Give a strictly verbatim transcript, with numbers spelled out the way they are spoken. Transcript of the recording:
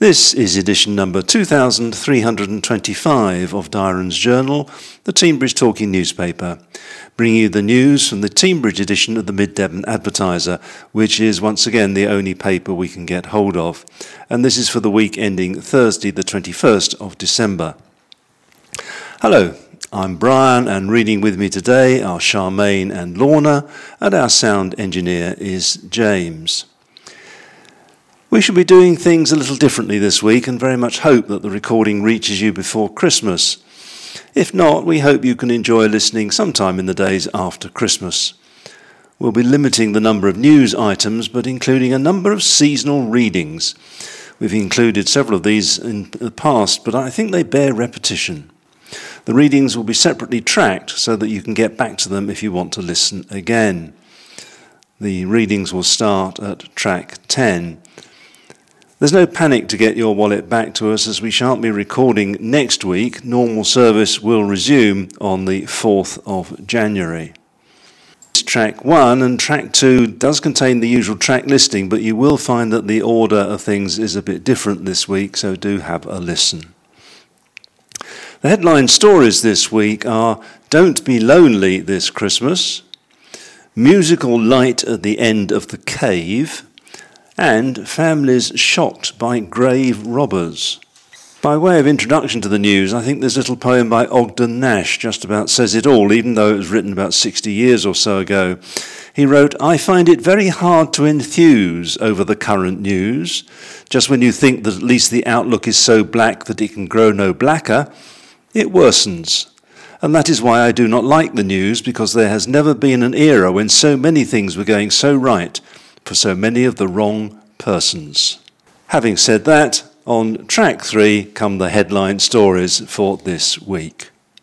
This is edition number two thousand three hundred twenty-five of Dyron's Journal, the Teignbridge Talking newspaper, bringing you the news from the Teignbridge edition of the Mid-Devon Advertiser, which is once again the only paper we can get hold of. And this is for the week ending Thursday, the twenty-first of December. Hello, I'm Brian, and reading with me today are Charmaine and Lorna, and our sound engineer is James. We shall be doing things a little differently this week and very much hope that the recording reaches you before Christmas. If not, we hope you can enjoy listening sometime in the days after Christmas. We'll be limiting the number of news items, but including a number of seasonal readings. We've included several of these in the past, but I think they bear repetition. The readings will be separately tracked so that you can get back to them if you want to listen again. The readings will start at track ten. There's no panic to get your wallet back to us, as we shan't be recording next week. Normal service will resume on the fourth of January. Track one and track two does contain the usual track listing, but you will find that the order of things is a bit different this week, so do have a listen. The headline stories this week are Don't Be Lonely This Christmas, Musical Light at the End of the Cave, and Families Shocked by Grave Robbers. By way of introduction to the news, I think this little poem by Ogden Nash just about says it all, even though it was written about sixty years or so ago. He wrote, "I find it very hard to enthuse over the current news. Just when you think that at least the outlook is so black that it can grow no blacker, it worsens. And that is why I do not like the news, because there has never been an era when so many things were going so right for so many of the wrong persons." Having said that, on track three come the headline stories for this week.